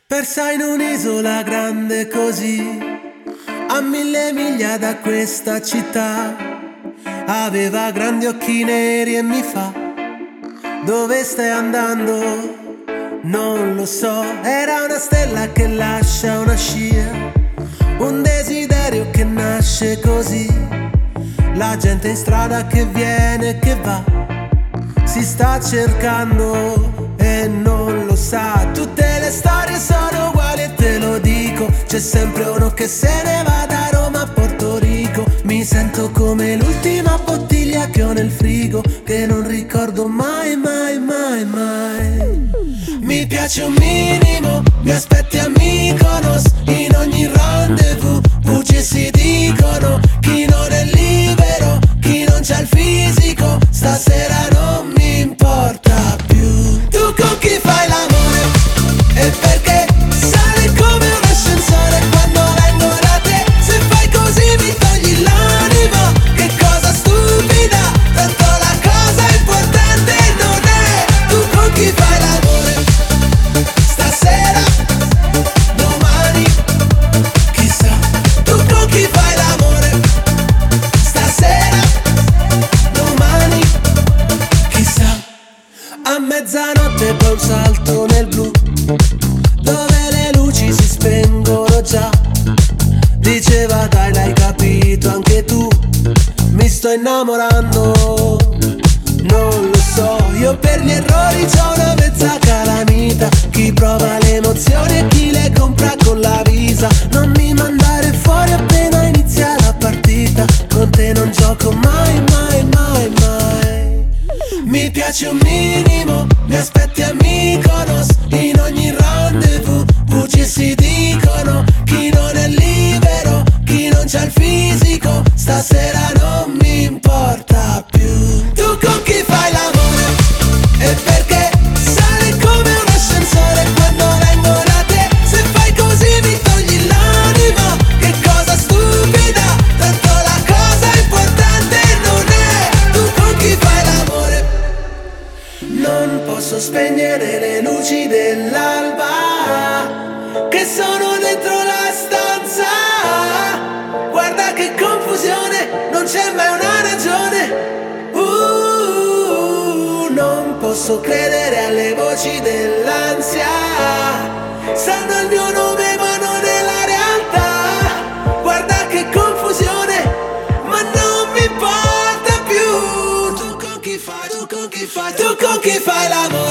Persa in un'isola grande così, a 1000 miglia da questa città. Aveva grandi occhi neri e mi fa: dove stai andando? Non lo so. Era una stella che lascia una scia, un desiderio che nasce così. La gente in strada che viene e che va, si sta cercando e non lo sa. Tutte le storie sono uguali e te lo dico, c'è sempre uno che se ne va da Roma a Porto Rico. Mi sento come l'ultima bottiglia che ho nel frigo, che non ricordo mai, mai, mai, mai. Mi piace un minimo, mi aspetti a Mykonos, in ogni rendezvous bugie si dicono. Chi non è libero, chi non c'ha il fisico, stasera non mi importa più. Tu con chi fai l'amore? E perché sale come un ascensore quando vengo da te? Se fai così mi togli l'anima, che cosa stupida, tanto la cosa importante non è. Tu con chi fai l'amore? Stasera, domani, chissà. Tu con chi fai l'amore? Stasera, domani, chissà. A mezzanotte poi un salto nel blu, dove le luci si spengono già. Diceva dai, l'hai capito anche tu, mi sto innamorando. Non lo so, io per gli errori c'ho una mezza calamita. Chi prova le emozioni e chi le compra con la Visa. Non mi mandare fuori appena inizia la partita, con te non gioco mai, mai, mai, mai. Mi piace un minimo, mi aspetti a Mykonos, in ogni rendezvous bugie si dicono. Chi non è libero, chi non c'ha il fisico, stasera non mi importa più. Tu con chi fai l'amore? E perché sale come un ascensore quando vengo da te? Se fai così mi togli l'anima, che cosa stupida, tanto la cosa importante non è. Tu con chi fai l'amore? Non posso spegnere le luci dell'alba che sono dentro la stanza. Guarda che confusione, non c'è mai una ragione. Non posso credere alle voci dell'ansia, sanno il mio nome ma non è la realtà. Guarda che confusione, ma non mi importa più. Tu con chi fai, tu con chi fai, tu con chi fai l'amore?